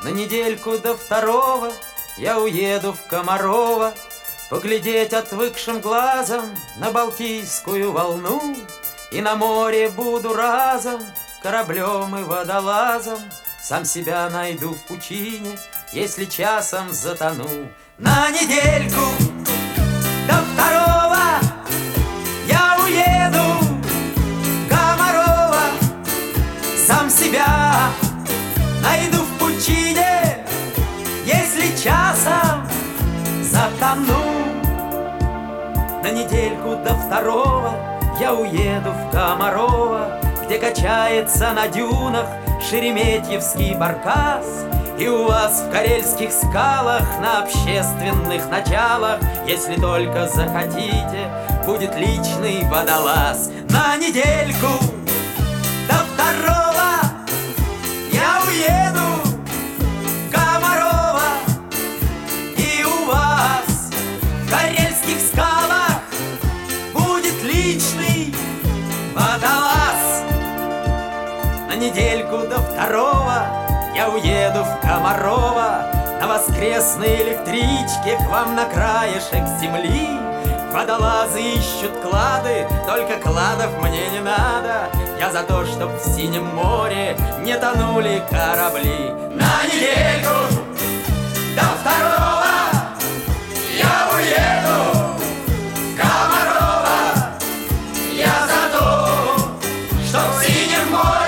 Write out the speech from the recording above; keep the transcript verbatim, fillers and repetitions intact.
На недельку до второго я уеду в Комарово, поглядеть отвыкшим глазом на Балтийскую волну. И на море буду разом кораблем и водолазом, сам себя найду в пучине, если часом затону. На недельку до второго я уеду в Комарово, сам себя найду в пучине, если часом затону. На недельку до второго я уеду в Комарово, где качается на дюнах шереметьевский баркас. И у вас в карельских скалах на общественных началах, если только захотите, будет личный водолаз. На недельку до второго я уеду в Комарово, и у вас в карельских скалах будет личный водолаз. На недельку до второго я уеду в Комарово на воскресной электричке к вам на краешек земли. Водолазы ищут клады, только кладов мне не надо. Я за то, чтоб в синем море не тонули корабли. На недельку до второго я уеду в Комарово. Я за то, чтоб в синем море